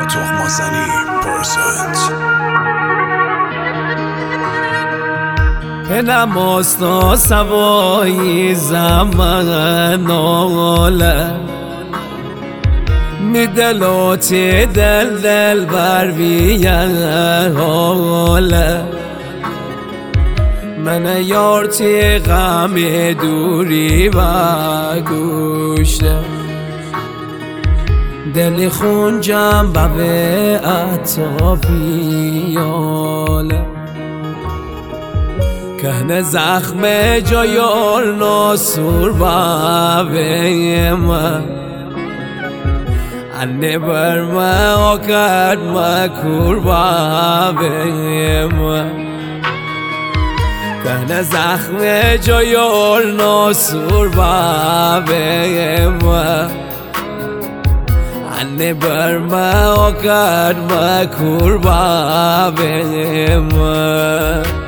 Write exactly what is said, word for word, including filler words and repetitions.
تخماسنی پرسنت به نماستا سوایی زمان آله می دلوتی دل دل بر بیه حاله من یارتی غم دوری و گوشته دلی خونجم به اتافیاله کهنه زخم جایار ناسور بابه من انه بر من آکد مکور بابه من کهنه زخم جایار ناسور بابه من انه بر من آکد مکور بابه من